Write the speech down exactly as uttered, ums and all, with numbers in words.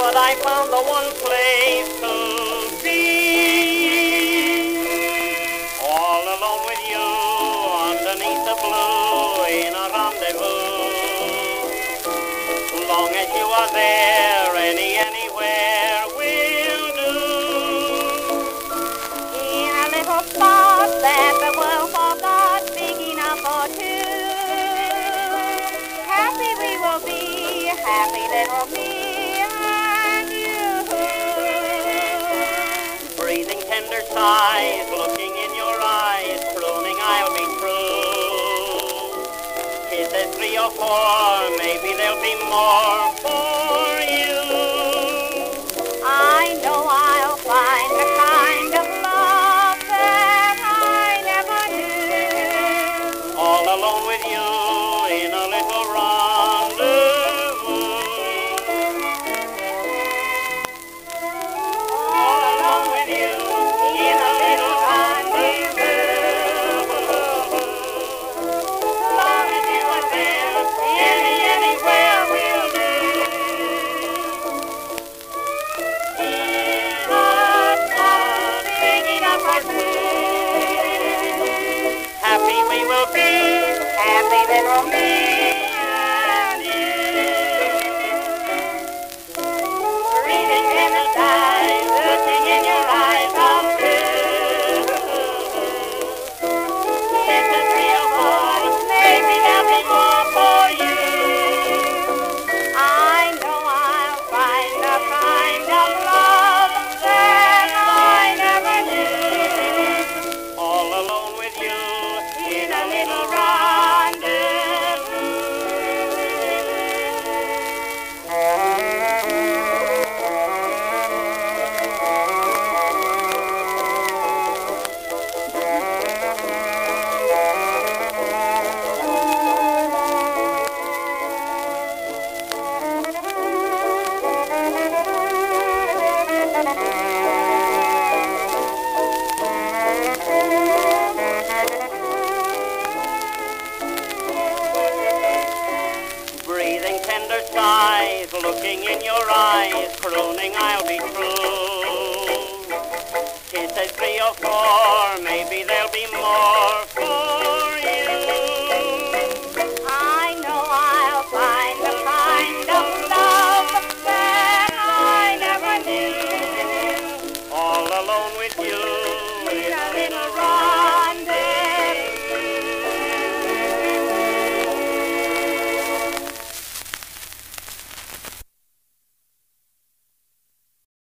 but I found the one place to be. All alone with you, underneath the blue, in a rendezvous. Long as you are there, any, anywhere will do. In a little spot that the world forgot, big enough for two. Happy we will be, happy little me and you. Breathing tender sighs, looking in your eyes, crooning I'll be true. Kisses three or four, maybe there'll be more for you. I know I'll find the kind of love that I never knew. All alone with you in a little rendezvous. All alone with you in a little rendezvous. Long as you are there, any, anywhere will do. In a spot big enough for two. Happy we will be, Happy little me. and you. Breathing in the sighs, looking in your eyes, I'll do. Kisses three or four, maybe there'll be more for you. I know I'll find the kind of love that I never knew. All alone with you in a little rendezvous. Breathing tender sighs, looking in your eyes, crooning I'll be true. Kisses three or four, maybe they'll